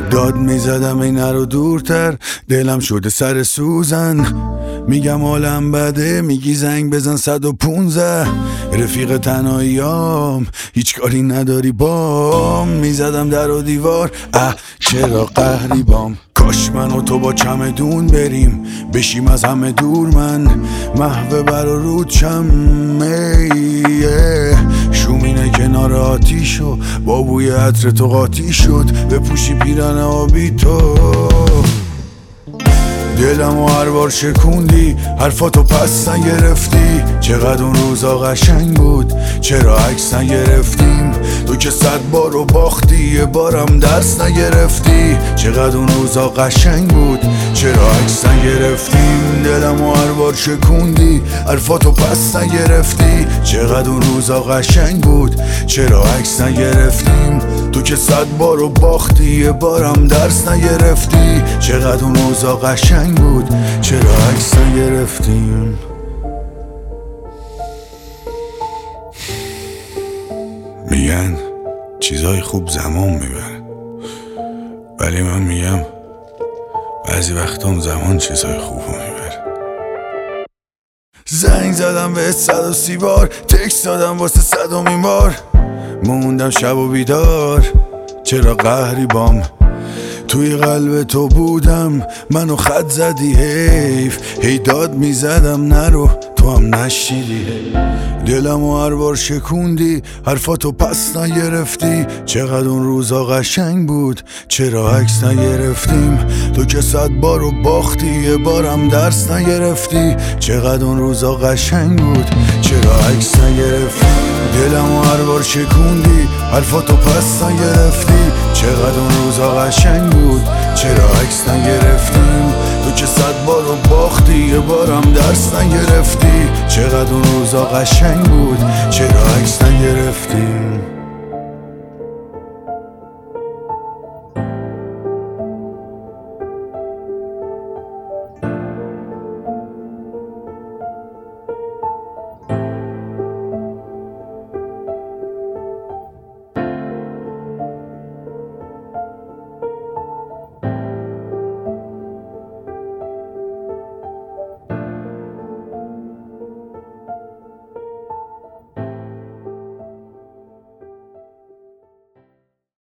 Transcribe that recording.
داد میزدم این رو دورتر، دلم شده سر سوزن. میگم حالم بده، میگی زنگ بزن 115. رفیق تنهاییام هیچ کاری نداری بام. میزدم در و دیوار، چرا قهری بام. کاش من و تو با چمدون بریم، بشیم از همه دور. من محو بر و رود شم، شومینه کنار آتیش و با بوی عطر تو قاطی شد. بپوشی پیرن آبی تو، دلمو هر بار شکوندی، حرفاتو پس نگرفتی. چقدر اون روزا قشنگ بود، چرا عکس نگرفتیم؟ تو که 100 بار رو باختی، یه بارم درس نگرفتی. چقدر اون روزا قشنگ بود، چرا عکس نگرفتیم؟ دلمو هر بار شکوندی، حرفاتو پس نگرفتی. چقدر اون روزا قشنگ بود، چرا عکس نگرفتیم؟ تو که 100 بار رو باختی، یه بارم درس نگرفتی. چقدر اون روزا قشنگ بود، چرا عکس نگرفتیم؟ میگن چیزای خوب زمان میبره، ولی من میگم بعضی وقتا اون زمان چیزای خوب میبره. زنگ زدم به 130 بار، تکست دادم واسه 100مین بار. موندم شب و بیدار، چرا قهری بام. توی قلب تو بودم، منو خط زدی حیف. هی داد میزدم نرو، تو هم نشیدی. دلمو هر بار شکوندی، حرفاتو پس نگرفتی. چقدر اون روزا قشنگ بود، چرا عکس نگرفتیم؟ تو که 100 بار رو باختی، یه بارم درس نگرفتی. چقدر اون روزا قشنگ بود، چرا عکس نگرفتی؟ دلمو هر بار شکوندی، حرفاتو پس نگرفتی. چقدر اون روزا قشنگ بود، چرا عکس نگرفتیم؟ تو که 100 بار رو باختی، یه بارم درس نگرفتی. چقدر اون روزا قشنگ بود، چرا عکس نگرفتیم؟